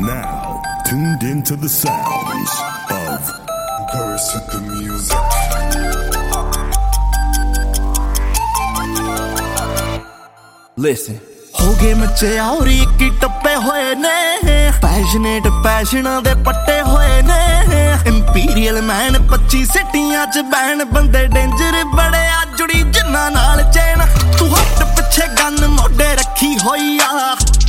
now tuned into the sounds of Curse the Music. Listen. ਹੋ ਗਏ ਮਚਿਆਰੀ ਕੀ ਟੱਪੇ ਹੋਏ ਨੇ ਪੈਸ਼ਨੇਟ ਪੈਸ਼ਨਾਂ ਦੇ ਪੱਟੇ ਹੋਏ ਨੇ ਇੰਪੀਰੀਅਲ ਮੈਨ 25 ਸਿਟੀਆਂ ਚ ਬੈਣ ਬੰਦੇ ਡੇਂਜਰ ਬੜੇ ਆ ਜੁੜੀ ਜਿੰਨਾਂ ਨਾਲ ਚੈਨ ਤੂੰ ਹੱਟ ਪਿੱਛੇ ਗੰਨ ਮੋਢੇ ਰੱਖੀ ਹੋਈ ਆ